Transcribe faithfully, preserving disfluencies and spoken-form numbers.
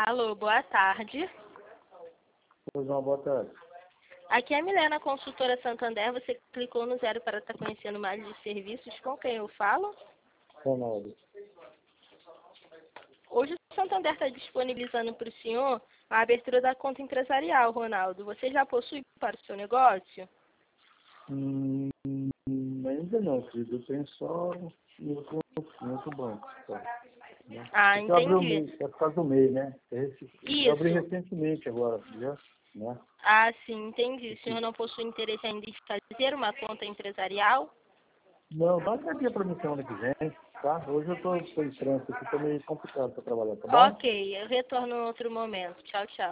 Alô, boa tarde. Pois não, boa tarde. Aqui é a Milena, consultora Santander. Você clicou no zero para estar conhecendo mais de serviços. Com quem eu falo? Ronaldo. Hoje o Santander está disponibilizando para o senhor a abertura da conta empresarial, Ronaldo. Você já possui para o seu negócio? Hum, ainda não, querido. Eu tenho só no outro, no outro banco. Tá, né? Ah, Eu abri o entendi. MEI, é por causa do MEI, né? Esse, eu abri Isso. recentemente agora, já, né? Ah, sim, entendi. O senhor não possui interesse ainda em fazer uma conta empresarial? Não, dá uma dia para mim semana que vem, tá? Hoje eu tô, tô em trânsito aqui, tá meio complicado para trabalhar, tá bom? Ok, eu retorno em outro momento. Tchau, tchau.